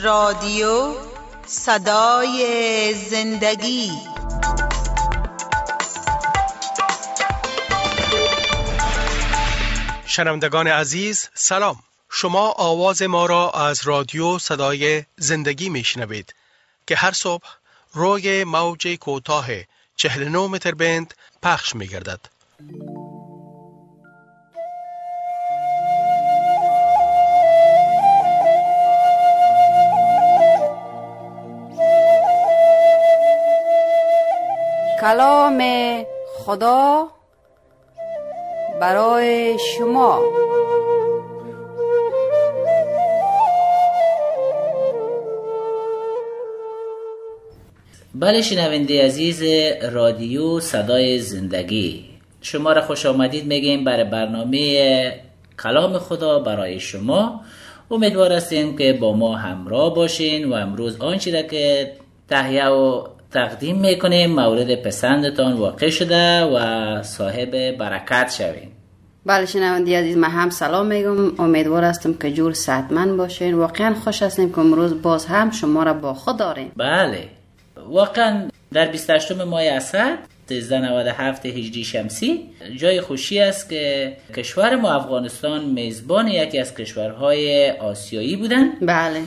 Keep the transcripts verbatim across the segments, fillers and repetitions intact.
رادیو صدای زندگی. شنوندگان عزیز سلام، شما آواز ما را از رادیو صدای زندگی میشنوید که هر صبح روی موج کوتاه چهل و نه متر بند پخش میگردد. کلام خدا برای شما. بله شنونده عزیز رادیو صدای زندگی، شما را خوش آمدید میگیم برای برنامه کلام خدا برای شما. امیدوار هستیم که با ما همراه باشین و امروز آنچه را که تهیه و تقدیم میکنیم مورد پسندتان واقع شده و صاحب برکت شوین. بله شنونده عزیز، من هم سلام میگم. امیدوار هستم که جور صحتمند باشین. واقعا خوش هستیم که امروز باز هم شما را با خود داریم. بله واقعا در بیست و هشتم ماه اسد سیزده نود و هفت هجری شمسی جای خوشی است که کشور ما افغانستان میزبان یکی از کشورهای آسیایی بودن. بله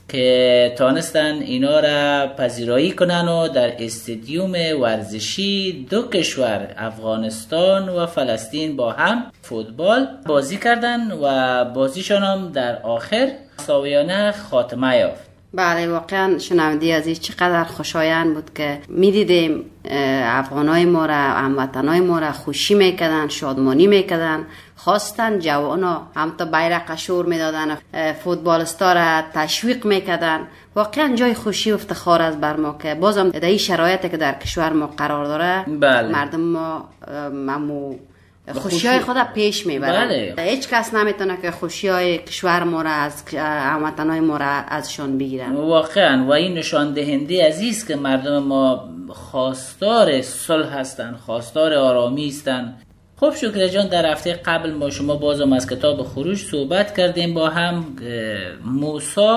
که تانستن اینا را پذیرایی کنن و در استادیوم ورزشی دو کشور افغانستان و فلسطین با هم فوتبال بازی کردن و بازیشان هم در آخر مساویانه خاتمه یافت. بله واقعا شنونده عزیز چقدر خوشایند بود که میدیدیم افغانای ما را، هموطنای ما را خوشی میکردن، شادمانی میکردن، خواستن جوانا هم تا بیرق شور میدادن، فوتبالستا را تشویق میکردن. واقعا جای خوشی و افتخار است بر ما که بازم در این شرایطی که در کشور ما قرار داره بله. مردم ما ممو خوشی های خود پیش میبرن. بله. هیچ کس نمیتونه که خوشی های کشور ما را از هموطنای ما را ازشون بگیرن. واقعا و این نشان دهنده عزیز که مردم ما خواستار صلح هستن، خواستار آرامی هستن. خب شکر جان، در هفته قبل ما شما بازم از کتاب خروج صحبت کردیم با هم. موسی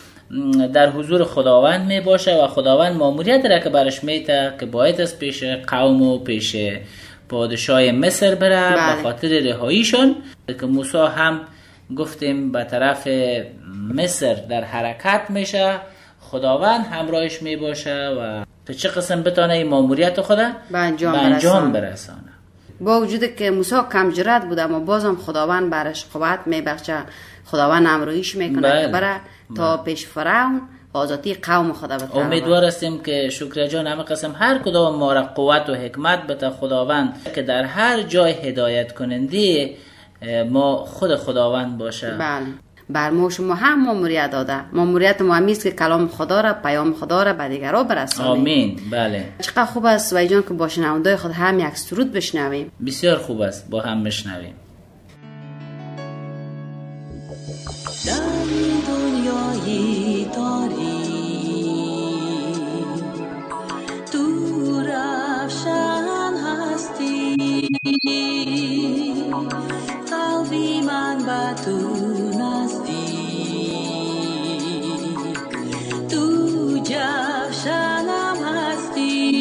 در حضور خداوند می باشه و خداوند ماموریت را که برش میده که باید از پیش قوم و پیش پادشاه مصر بره بله. به خاطر رهاییشون، که موسی هم گفتیم به طرف مصر در حرکت میشه، خداوند همراهش می باشه و تا چه قسم بتانه این ماموریت خدا به انجام, انجام برسانه. با وجود که موسی کم جرأت بود اما بازم خداوند برش قوت میبخشه، خداوند همراهیش میکنه بله. که بره تا بله. پیش فرعون آزادی قوم خدا بده. امیدوار هستیم که شکر جان همه قسم هر کدام ما را قوت و حکمت بده خداوند که در هر جای هدایت کننده ما خود خداوند باشه. بله بر ما شما هم ماموریت داده. ماموریت ما همیست که کلام خدا را، پیام خدا را به دیگران برسانیم. آمین. بله چقدر خوب است وای جان که با شنوندای خود هم یک سرود بشنویم. بسیار خوب است با هم بشنویم. در دنیای تاریک تو روشن هستی، قلبی من به تو نزدیک، تو جوشنم هستی.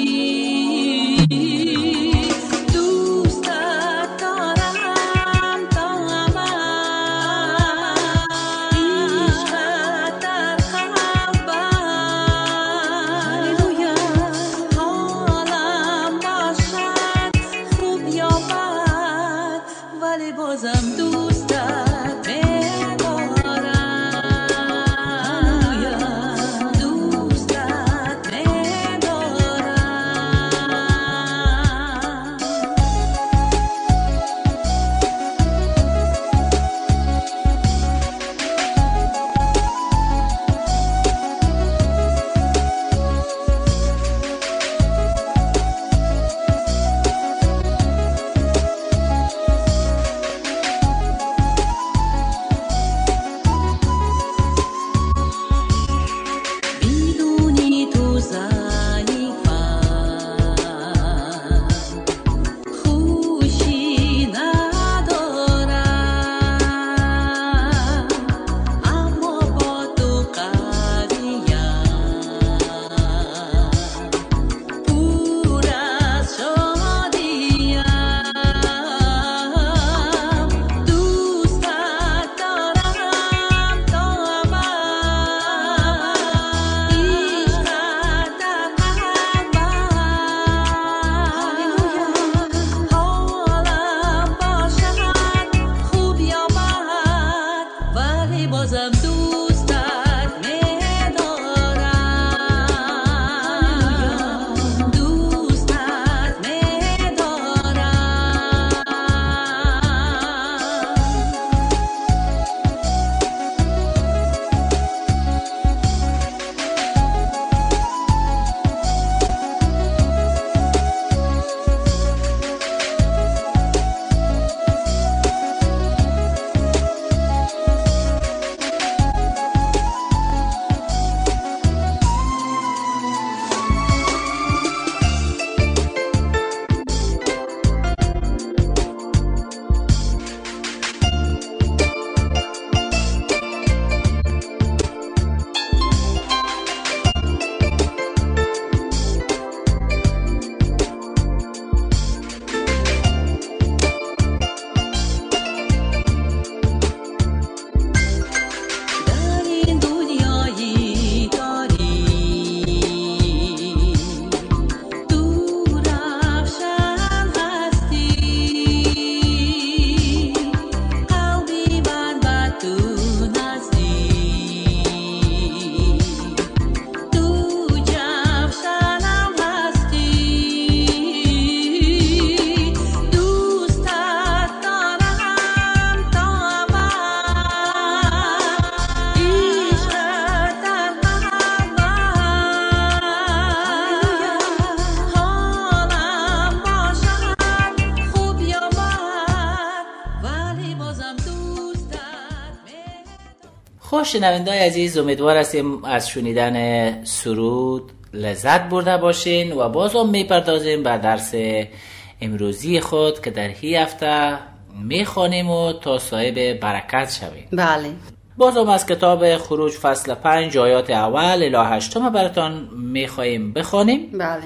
خب شنونده‌های عزیز، امیدوار هستیم از شنیدن سرود لذت برده باشین و بازم میپردازیم به درس امروزی خود که در هی هفته میخوانیم و تا صاحب برکت شویم. بله. بازم از کتاب خروج فصل پنج آیات اول الی هشتم براتان میخواهیم بخوانیم. بله.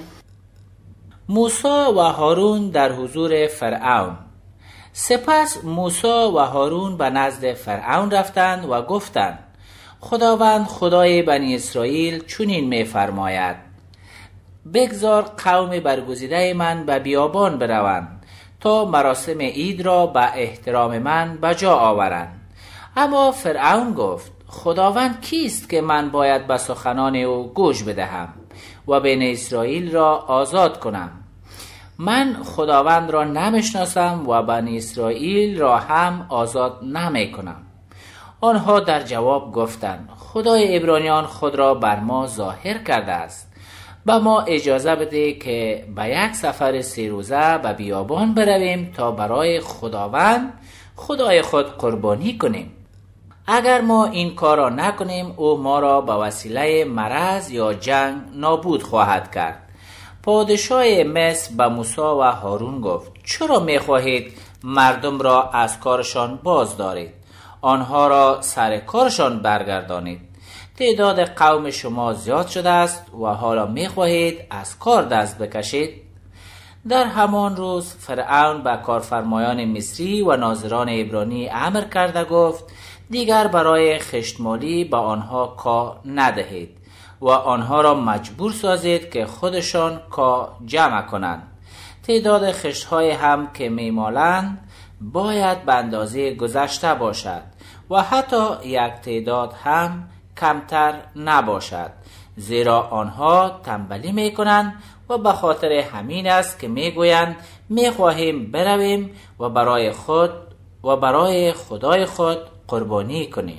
موسی و هارون در حضور فرعون. سپس موسی و هارون به نزد فرعون رفتند و گفتند: خداوند خدای بنی اسرائیل چنین می‌فرماید: بگذار قوم برگزیده من به بیابان بروند تا مراسم عید را به احترام من به جا آورند. اما فرعون گفت: خداوند کیست که من باید به سخنان او گوش بدهم و بنی اسرائیل را آزاد کنم؟ من خداوند را نمیشناسم و بنی اسرائیل را هم آزاد نمی کنم. آنها در جواب گفتند: خدای عبرانیان خود را بر ما ظاهر کرده است. به ما اجازه بده که به یک سفر سه روزه به بیابان برویم تا برای خداوند خدای خود قربانی کنیم. اگر ما این کار را نکنیم، او ما را به وسیله مرض یا جنگ نابود خواهد کرد. پادشاه مصر به موسی و هارون گفت: چرا می‌خواهید مردم را از کارشان باز دارید؟ آنها را سر کارشان برگردانید. تعداد قوم شما زیاد شده است و حالا می‌خواهید از کار دست بکشید. در همان روز فرعون به کارفرمایان مصری و ناظران عبرانی امر کرده گفت: دیگر برای خشتمالی به آنها کار ندهید و آنها را مجبور سازید که خودشان کار جمع کنند. تعداد خشت‌های هم که میمالند باید به اندازه گذشته باشد و حتی یک تعداد هم کمتر نباشد، زیرا آنها تنبلی میکنند و به خاطر همین است که میگویند میخواهیم برویم و برای خود و برای خدای خود قربانی کنیم.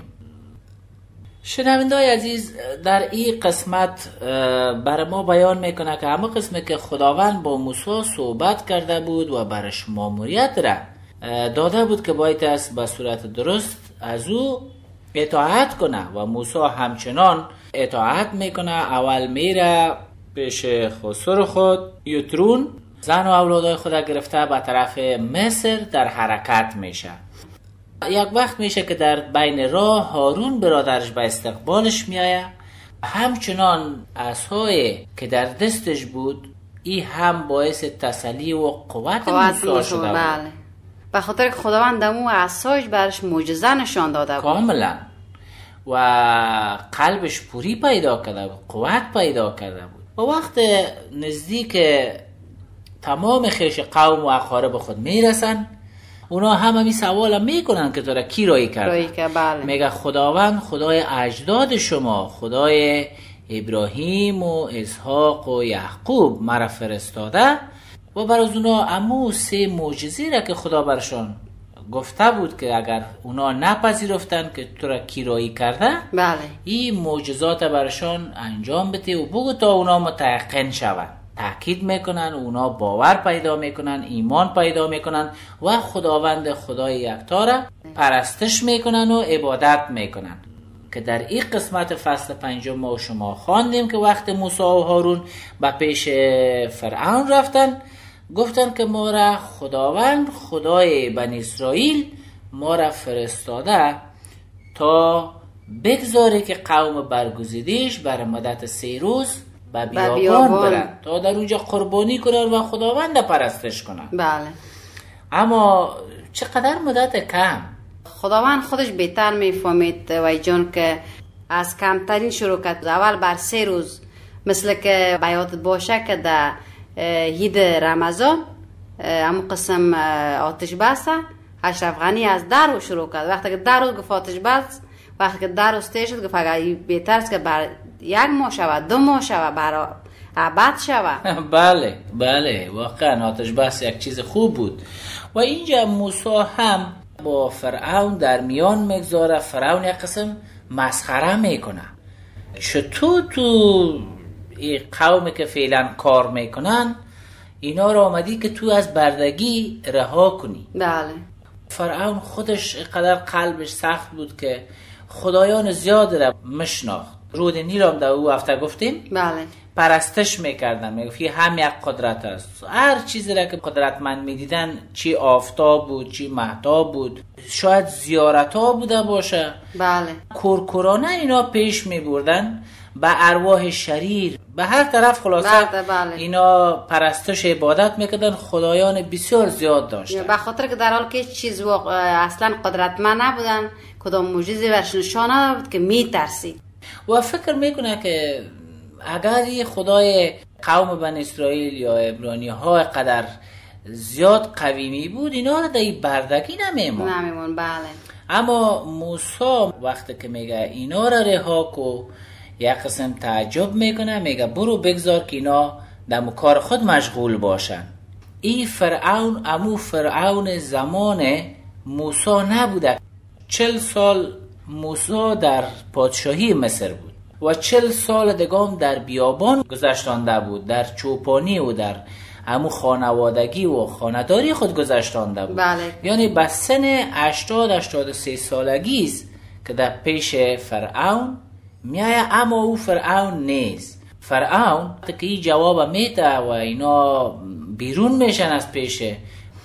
شنونده‌های عزیز، در این قسمت بر ما بیان میکنه که همه قسمه که خداوند با موسی صحبت کرده بود و برش ماموریت را داده بود که باید است به صورت درست از او اطاعت کنه و موسی همچنان اطاعت میکنه. اول میره پیش خسر خود یترون، زن و اولادای خود گرفته به طرف مصر در حرکت میشه. یک وقت میشه که در بین راه هارون برادرش به استقبالش میایه. همچنان عصای که در دستش بود ای هم باعث تسلی و قوت موسی شده بود. بله. به خاطر که خداوند دمو عصایش برش معجزه نشان داده بود کاملا و قلبش پوری پیدا کرده بود، قوت پیدا کرده بود. و وقت نزدیک تمام خیش قوم و اقارب خود میرسن، اونا هم همی سوال میکنن که تو را کی رایی کرد؟ بله. میگه خداوند خدای اجداد شما، خدای ابراهیم و اسحاق و یعقوب مرا فرستاده و برای اونا امو سه معجزه را که خدا برشان گفته بود که اگر اونا نپذیرفتن که تو را کی رایی کرده، بله، این معجزات برشان انجام بده و بگو تا اونا متيقن شوند. تأکید میکنن، اونا باور پیدا میکنن، ایمان پیدا میکنن و خداوند خدای یکتا را پرستش میکنن و عبادت میکنن. که در این قسمت فصل پنجم ما شما خواندیم که وقت موسی و هارون به پیش فرعون رفتن، گفتن که ما را خداوند خدای بنی اسرائیل ما را فرستاده تا بگذاره که قوم برگزیدهش بر مدت سه روز به بیابان, بیابان برن تا در اونجا قربانی کنن و خداوند پرستش کنن. بله. اما چقدر مدت کم؟ خداوند خودش بهتر میفهمید وای جان که از کمترین شروع کرد. اول بر سه روز، مثل که بیات باشه که در عید رمضان همون قسم آتش بسته، اشرف غنی از ده روز شروع کرد. وقتی که ده روز گفت آتش بس، وقتی که ده روز تیر شد گفت اگر بهتر است که بر یک ماه شود، دو ماه شود، برای ابد شود. بله بله، واقعا آتش بس یک چیز خوب بود. و اینجا موسی هم با فرعون در میان میگذاره. فرعون یک قسم مسخره میکنه. چطور تو این قومی که فعلا کار میکنن اینا را آمدی که تو از بردگی رها کنی؟ بله. فرعون خودش قدر قلبش سخت بود که خدایان زیاد را مشناخت. رود نیل هم در او هفته گفتیم بله پرستش میکردن، میگفتی هم یک قدرت است. هر چیزی را که قدرتمند میدیدن، چی آفتاب بود چی مهتاب بود، شاید زیارت ها بوده باشه، بله کورکورانه اینا پیش میبردن به ارواح شریر، به هر طرف خلاصه بله بله. اینا پرستش عبادت میکردن. خدایان بسیار زیاد داشتن، به خاطر که در حال که چیز واقع اصلا قدرتمند نبودن، کدام معجزه برش نشان نداد که میترسید و فکر میکنه که اگر یه خدای قوم بنی اسرائیل یا عبرانی ها قدر زیاد قوی می بود، اینا را در بردگی نمیمون نمیمون بله. اما موسی وقتی که میگه اینا را رها کو، یک قسم تعجب میکنه، میگه برو بگذار که اینا در کار خود مشغول باشن. این فرعون امو فرعون زمان موسی نبوده. چل سال موسی در پادشاهی مصر بود و چل سال دگام در بیابان گذشتانده بود، در چوپانی و در همو خانوادگی و خانداری خود گذشتانده بود. بله. یعنی به سن هشتاد هشتاد و سه سالگی است که در پیش فرعون میایه، اما او فرعون نیست. فرعون که این جواب میده و اینا بیرون میشن از پیشه،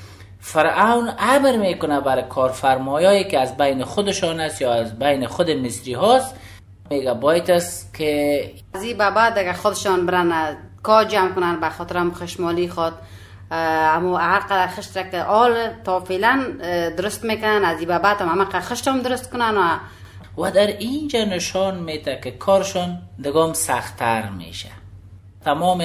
فرعون امر میکنه برای کارفرمایایی که از بین خودشان است یا از بین خود مصری هاست، میگه باید است که از این بعد اگر خودشان برن کار جمع کنن به خاطر هم خشمالی خود، اما هر قدر خشت را که آل تا فعلا درست میکنن، از این بعد هم همه قدر خشت هم درست کنن و و در اینجا نشان میده که کارشان دگام سخت‌تر میشه. تمام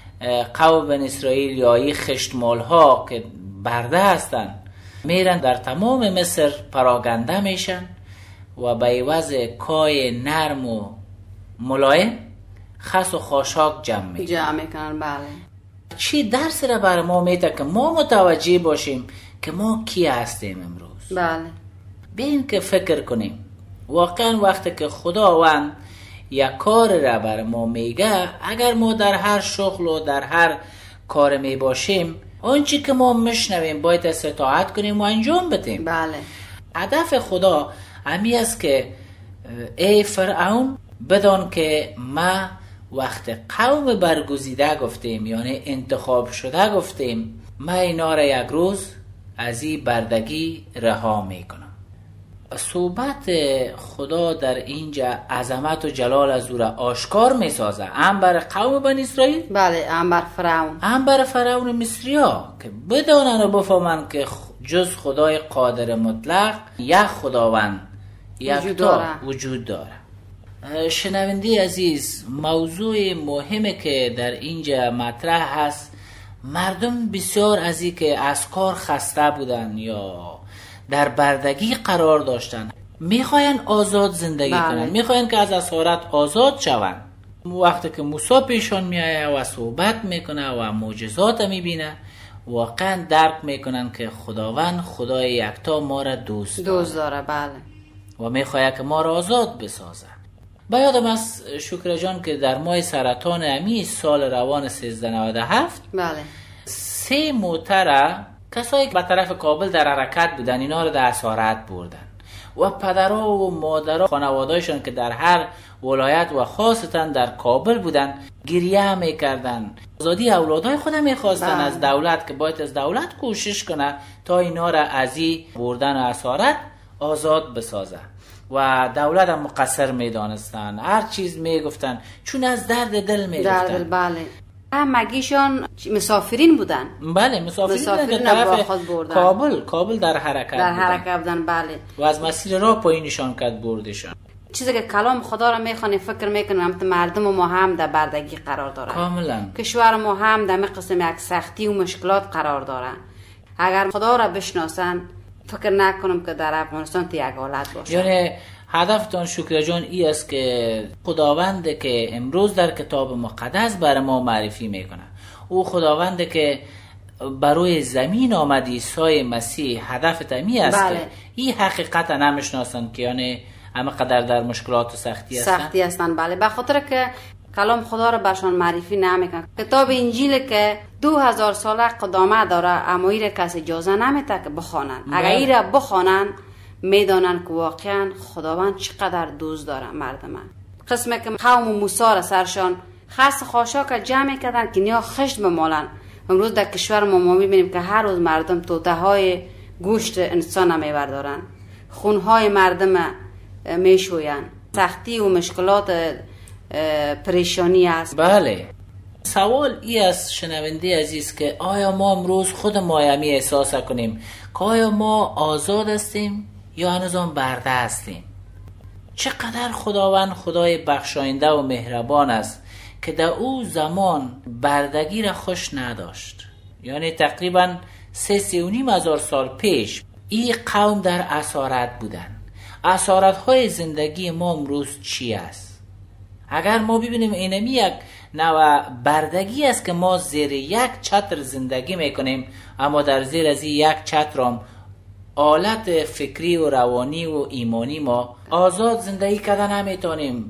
قوم بنی اسرائیل یا این خشتمال ها که برده هستن میرن در تمام مصر پراگنده میشن و به عوض کای نرم و ملایم خس و خاشاک جمع میکنن جمع میکنن بله. چی درس را بر ما میده که ما متوجه باشیم که ما کی هستیم امروز. بله. بین که فکر کنیم واقعا وقتی که خداوند یک کار را بر ما میگه، اگر ما در هر شغل و در هر کار می باشیم، آنچه که ما میشنویم باید اطاعت کنیم و انجام بدیم. بله. هدف خدا همی است که ای فرعون بدان که ما وقت قوم برگزیده گفتیم، یعنی انتخاب شده گفتیم، ما اینا را یک روز از این بردگی رها میکنم. صحبت خدا در اینجا عظمت و جلال از او را آشکار میسازه، هم بر قوم بنی اسرائیل، بله، هم بر فرعون، هم بر فرعون مصری ها، که بدانن و بفهمن که جز خدای قادر مطلق یک خداوند یک تا وجود داره. شنونده عزیز، موضوع مهمه که در اینجا مطرح هست، مردم بسیار از این که از کار خسته بودن یا در بردگی قرار داشتن، میخواین آزاد زندگی بله. کنن، میخواین که از اسارت آزاد شون. وقتی که موسی پیشان میایه و صحبت میکنه و معجزات میبینه، واقعا درک میکنن که خداوند خدای یکتا ما را دوست داره, دوست داره بله. و میخواد که ما را آزاد بسازه. با یادم از شکر جان که در ماه سرطان امی سال روان سیزده نود و هفت بله. سه موتره کسایی که به طرف کابل در حرکت بودن، اینا رو در اسارت بردن و پدرها و مادرها خانواده‌شون که در هر ولایت و خاصتا در کابل بودن گریه میکردن، آزادی اولادای خود میخواستن از دولت، که باید از دولت کوشش کنه تا اینا را از این بردن و اسارت آزاد بسازه. و دولت هم مقصر میدانستن، هر چیز میگفتن چون از درد دل میگفتن. درد بله. همگیشان مسافرین بودن. بله مسافرین, مسافرین بودن که طرف کابل کابل در حرکت در بودن. حرکت بودن بله. و از مسیر راه پایینشان کرد بردشان. چیزی که کلام خدا را میخوانی فکر میکنم که مردم ما هم در بردگی قرار دارن. کاملا. کشور ما هم در قسم یک سختی و مشکلات قرار دارن. اگر خدا را بشناسن فکر نکنم که در افغانستان تی یک حالت باشه. یعنی هدفتان شکر جان ای است که خداوند که امروز در کتاب مقدس بر ما معرفی میکنه، او خداوند که بروی زمین آمد، عیسی مسیح هدف تمی است بله. که این حقیقت نمیشناسن که یعنی همه قدر در مشکلات و سختی هستن سختی هستن بله، به خاطر که کلام خدا را برشان معرفی نمیکنه. کتاب انجیل که دو هزار ساله قدامت داره، اما این را کسی اجازه نمیده که بخوانن. اگر این را بخوانن میدانن که واقعا خداوند چقدر دوست داره مردم. قسمه که قوم موسی را سرشان خاص خاشاک جمع کردن که نیا خشت بمالن. امروز در کشور ما ما میبینیم که هر روز مردم توته های گوشت انسان میبردارن، خون های مردم میشوین، سختی و مشکلات پریشانی است. بله، سوال ای از شنونده عزیز که آیا ما امروز خود مایمی احساس کنیم که آیا ما آزاد هستیم یا هنوزم برده هستیم؟ چقدر خداوند خدای بخشاینده و مهربان است که در او زمان بردگی را خوش نداشت. یعنی تقریبا سه سی و نیم هزار سال پیش این قوم در اسارت بودن. اسارت های زندگی ما امروز چی است؟ اگر ما ببینیم اینمی یک نوع بردگی است که ما زیر یک چتر زندگی میکنیم، اما در زیر از یک چتر حالت فکری و روانی و ایمانی ما آزاد زندگی کردن نمیتونیم،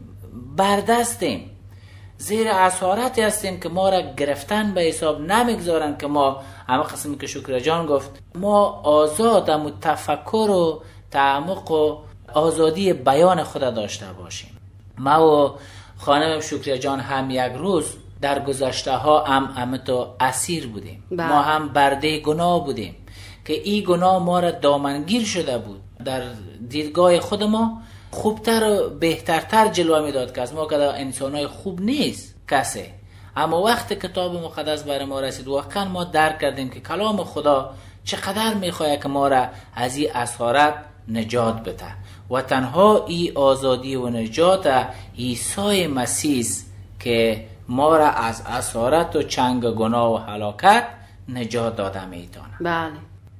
بردستیم، زیر اسارت هستیم که ما را گرفتن به حساب نمیگذارن که ما همه قسمی که شکر جان گفت ما آزاد و تفکر و تعمق و آزادی بیان خدا داشته باشیم. ما و خانم شکر جان هم یک روز در گذشته ها هم همه تو اسیر بودیم. با. ما هم برده گناه بودیم که این گناه ما را دامنگیر شده بود. در دیدگاه خود ما خوبتر و بهترتر جلوه میداد که از ما که انسانای خوب نیست کسی. اما وقتی کتاب مقدس برای ما رسید واقعا ما درک کردیم که کلام خدا چقدر میخواد که ما را از این اسارت نجات بده و تنها این آزادی و نجات عیسی مسیح که ما را از اسارت و چنگ گناه و هلاکت نجات داده میتونه. بله.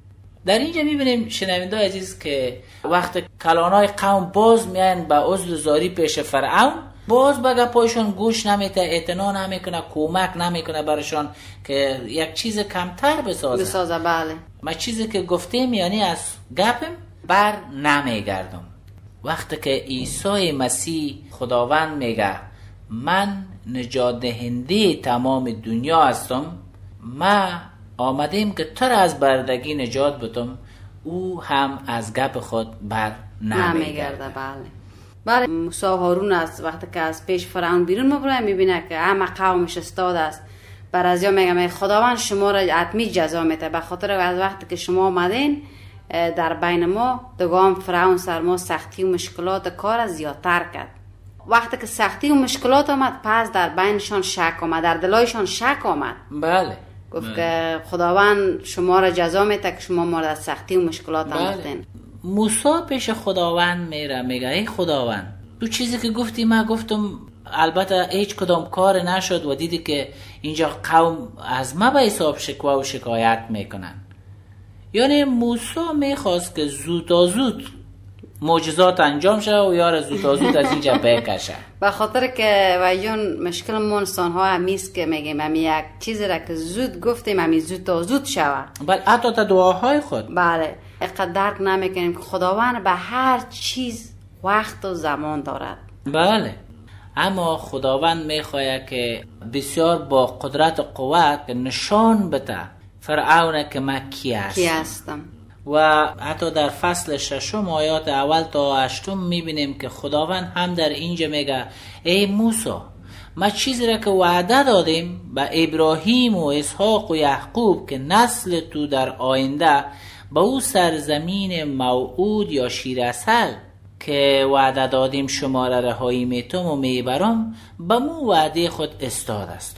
در اینجا میبینیم شنونده عزیز که وقت کلانای قوم باز میان به عذر زاری پیش فرعون، باز به گپایشون گوش نمیده، اعتنا نمیکنه، کمک نمیکنه برشان که یک چیز کمتر بسازه. بسازه بله. ما چیزی که گفتیم یعنی از گپم بر نمیگردم. وقتی که عیسی مسیح خداوند میگه من نجات دهنده تمام دنیا هستم، ما آمدیم که تو را از بردگی نجات بدم، او هم از گپ خود بر نمیگرده. بله. بله موسی هارون است وقتی که از پیش فرعون بیرون میبره میبینه که همه قومش استاد است. بر از یا میگه خداوند شما را حتمی جزا میده به خاطر از وقتی که شما آمدین در بین ما دگام فرعون سر ما سختی و مشکلات کار زیادتر کرد. وقتی که سختی و مشکلات آمد پس در بینشان شک آمد، در دلایشان شک آمد. بله. گفت بله. که خداوند شما را جزا میده که شما ما را از سختی و مشکلات بله. آمدین. موسی پیش خداوند میره میگه ای خداوند تو چیزی که گفتی من گفتم، البته هیچ کدام کار نشد و دیدی که اینجا قوم از ما به حساب شکوه و شکایت میکنن. یعنی موسی میخواست که زود زود معجزات انجام شه و یار زود زود از اینجا بکشه. به خاطر که ویون مشکل ما انسان ها همیست که میگیم همی یک چیزی را که زود گفتیم همی زود تا زود شود. بله حتی تا دعاهای خود. بله اقدر درک نمیکنیم که خداوند به هر چیز وقت و زمان دارد. بله اما خداوند میخواهد که بسیار با قدرت و قوت نشان بده فرعون که من کی هستم. کی هستم. و حتی در فصل ششم آیات اول تا هشتم میبینیم که خداوند هم در اینجا میگه ای موسی ما چیزی را که وعده دادیم به ابراهیم و اسحاق و یعقوب که نسل تو در آینده به او سرزمین موعود یا شیر عسل که وعده دادیم شما را رهایی میتم و میبرم به مو وعده خود استاد هستم.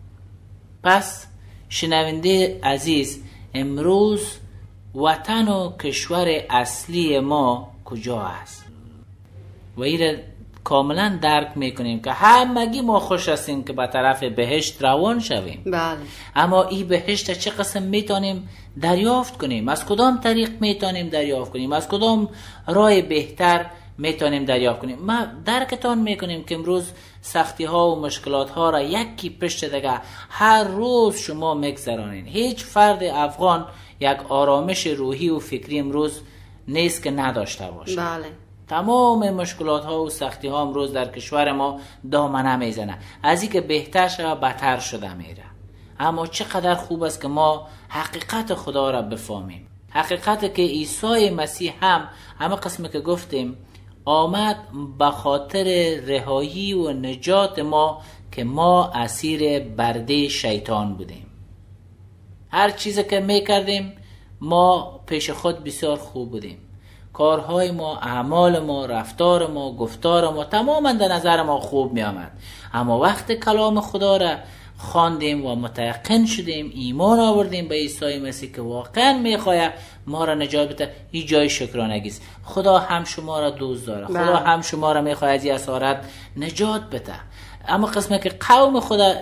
پس شنونده عزیز امروز وطن و کشور اصلی ما کجا است؟ و این کاملا درک میکنیم که همگی ما خوش هستیم که به طرف بهشت روان شویم. بله. اما این بهشت چه قسم میتونیم دریافت کنیم؟ از کدام طریق میتونیم دریافت کنیم؟ از کدام راه بهتر میتونیم دریافت کنیم؟ ما درکتان میکنیم که امروز سختی ها و مشکلات ها را یکی پشت دیگه هر روز شما میگذرانین. هیچ فرد افغان یک آرامش روحی و فکری امروز نیست که نداشته باشه. بله. تمام مشکلات ها و سختی ها امروز در کشور ما دامنه میزنه. از این که بهتر شده بدتر شده میره. اما چقدر خوب است که ما حقیقت خدا را بفهمیم. حقیقت که عیسی مسیح هم همه قسمی که گفتیم آمد به خاطر رهایی و نجات ما که ما اسیر برده شیطان بودیم. هر چیزی که میکردیم ما پیش خود بسیار خوب بودیم، کارهای ما، اعمال ما، رفتار ما، گفتار ما تماما در نظر ما خوب می آمد. اما وقت کلام خدا را خواندیم و متیقن شدیم، ایمان آوردیم به عیسی مسیح که واقعا میخواد ما را نجات بده، این جای شکرانگی است. خدا هم شما را دوست داره، خدا هم شما را میخواد از این اسارت نجات بده. اما قسمه که قوم خدا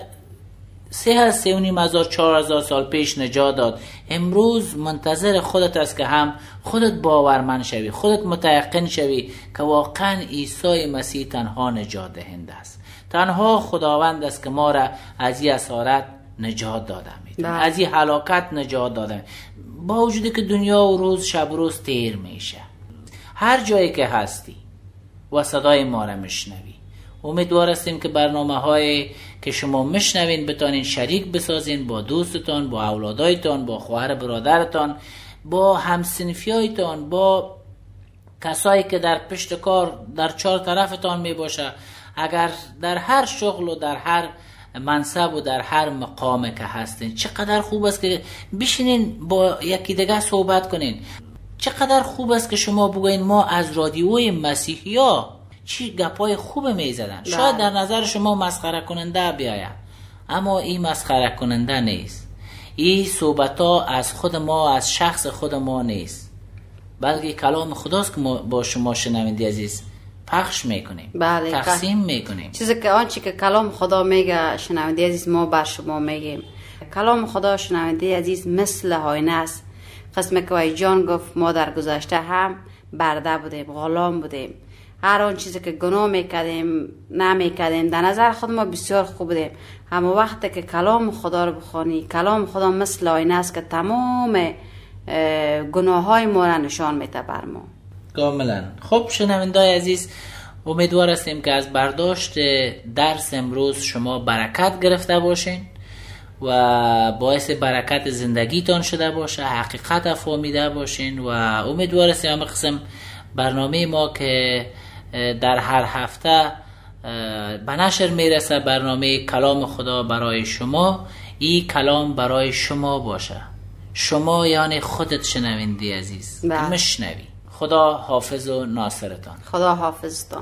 سه هزار سه و نیم هزار چهار هزار سال پیش نجات داد، امروز منتظر خودت است که هم خودت باورمند شوی، خودت متیقن شوی که واقعا عیسی مسیح تنها نجات دهنده است، تنها خداوند است که ما را از این اسارت نجات داده میتونه، از این هلاکت نجات داده. با وجودی که دنیا و روز شب روز تیر میشه، هر جایی که هستی و صدای ما را میشنوی، امیدوار هستیم که برنامه های که شما میشنوین بتانین شریک بسازین با دوستتان، با اولادایتان، با خواهر برادرتان، با همسنفیایتان، با کسایی که در پشت کار در چهار طرفتان می باشه. اگر در هر شغل و در هر منصب و در هر مقام که هستین، چقدر خوب است که بشینین با یکی دیگه صحبت کنین. چقدر خوب است که شما بگوین ما از رادیوی مسیحیا چی گپای خوب میزدن. شاید در نظر شما مسخره کننده بیاید، اما این مسخره کننده نیست. این صحبت ها از خود ما، از شخص خود ما نیست، بلکه کلام خداست که ما با شما شنونده عزیز پخش میکنیم، بله، تقسیم میکنیم. چیزی که آنچه که کلام خدا میگه شنونده عزیز ما بر شما میگیم. کلام خدا شنونده عزیز مثل آینه است. قسمی که وای جان گفت ما در گذشته هم برده بودیم، غلام بودیم، هر آن چیزی که گناه میکردیم نمیکردیم، در نظر خود ما بسیار خوب بودیم. اما وقتی که کلام خدا رو بخوانی، کلام خدا مثل آینه است که تمام گناه های ما را نشان میده بر ما. کاملا. خب شنوندای عزیز، امیدوار هستیم که از برداشت درس امروز شما برکت گرفته باشین و باعث برکت زندگیتان شده باشه، حقیقت فهمیده باشین. و امیدوار هستیم همه قسم برنامه ما که در هر هفته به نشر میرسه، برنامه کلام خدا برای شما، این کلام برای شما باشه. شما یعنی خودت شنونده عزیز که مشنوی. خدا حافظ و ناصرتان. خدا حافظتان.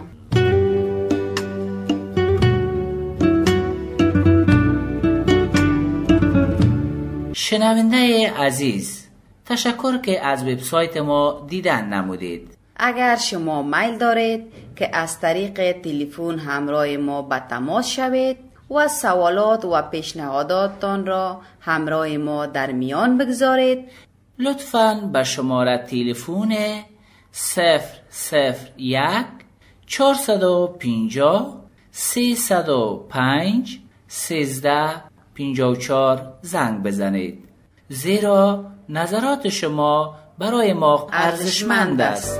شنونده عزیز، تشکر که از وبسایت ما دیدن نمودید. اگر شما میل دارید که از طریق تلفن همراه ما به تماس شوید و سوالات و پیشنهاداتتان را همراه ما در میان بگذارید، لطفاً به شماره تلفن صفر صفر یک چهارصد و پنجاه سیصد و پنج سیزده پنجاه و چهار زنگ بزنید، زیرا نظرات شما برای ما ارزشمند است.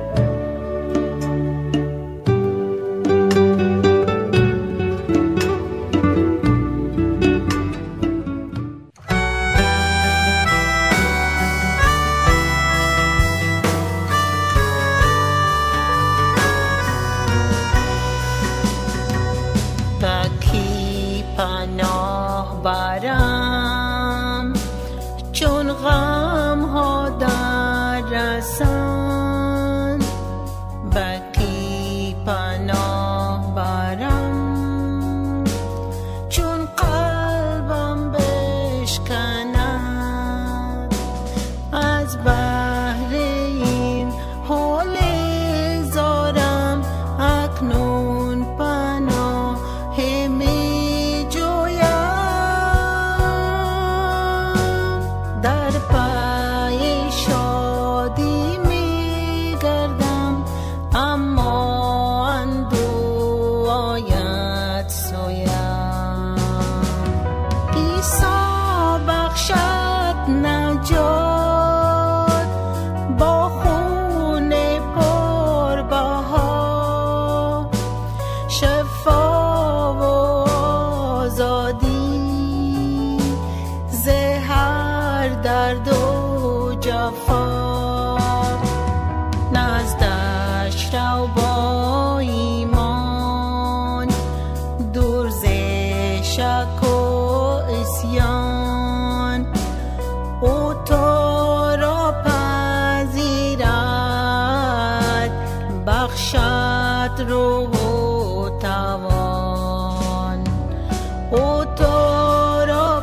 پناه برم چون غم ها در رسن، بکی پناه برم چون قلبم بشکند از بحر این حال زارم اکنون پناه می درد و جفا نزدش رو با ایمان دور ز شک و عصیان او تو را پذیرد بخشد روح و توان او تو را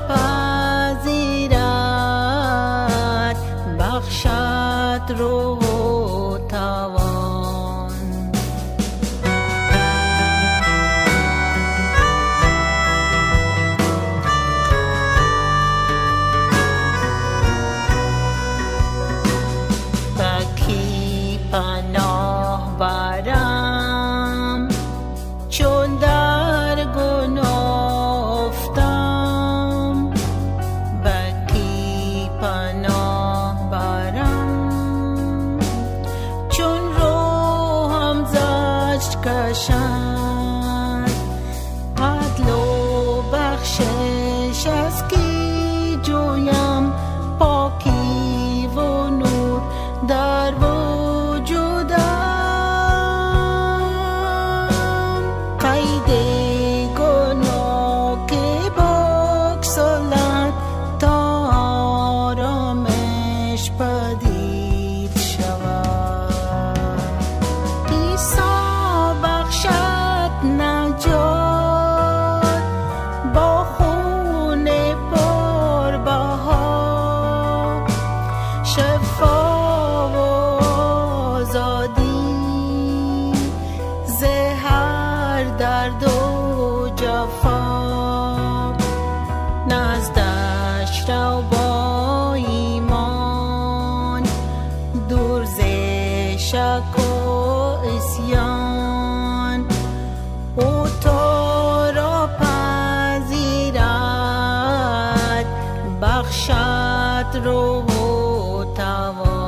پذیرد بخشد روح و توان بکی پناه برم چون در گناه افتم بکی پناه برم چون روحم زجر کشد عدل و بخشش از کی جویم پاکی و نور در وجودم قید گناه که بگسلد تا آرامش پدید شود عیسی بخشد نجات با خون پربها شفا و آزادی ز هر درد و جفا نزدش رو با ایمان دور ز شک و عصیان او تو را پذیرد بخشد روح و توان